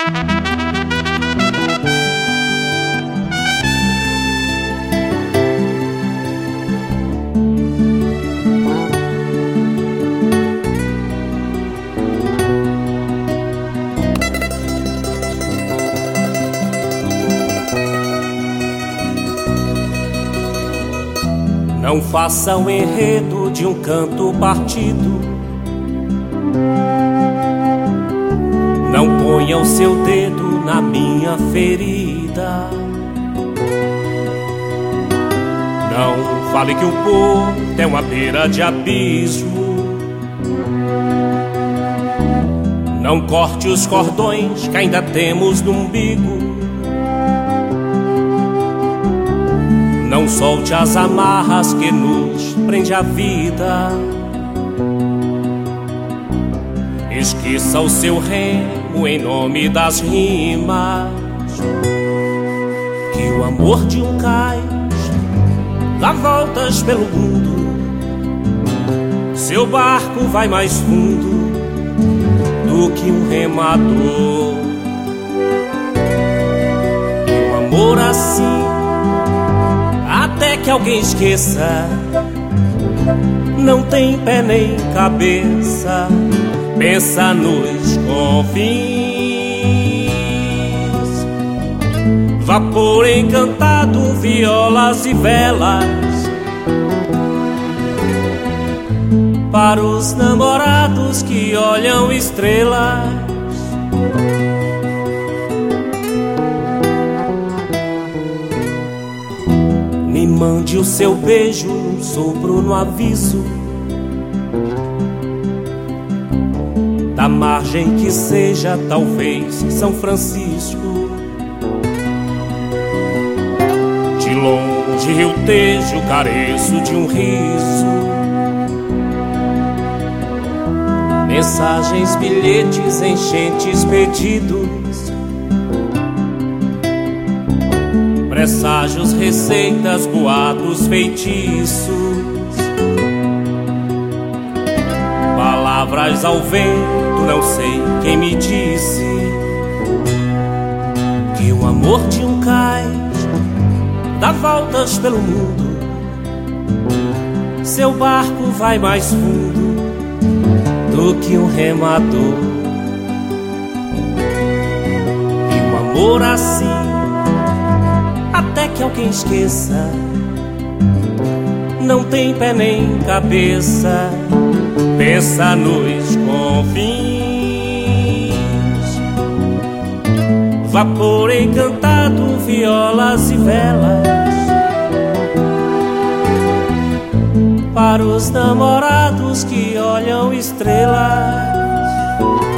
Não faça o enredo de um canto partido. Não ponha o seu dedo na minha ferida. Não fale que o porto é uma beira de abismo. Não corte os cordões que ainda temos no umbigo. Não solte as amarras que nos prende a vida. Esqueça o seu remo em nome das rimas. Que o amor de um cais dá voltas pelo mundo. Seu barco vai mais fundo do que um remador. E o amor assim, até que alguém esqueça, não tem pé nem cabeça. Pensa nos confins. Vapor encantado, violas e velas para os namorados que olham estrelas. Me mande o seu beijo, um sopro no aviso da margem que seja, talvez, São Francisco. De longe Rio Tejo, careço de um riso. Mensagens, bilhetes, enchentes, pedidos, presságios, receitas, boatos, feitiços, palavras ao vento, não sei quem me disse que o amor de um cais dá voltas pelo mundo. Seu barco vai mais fundo do que um remador. E um amor assim, até que alguém esqueça, não tem pé nem cabeça. Pensa nos confins. Vapor encantado, violas e velas para os namorados que olham estrelas.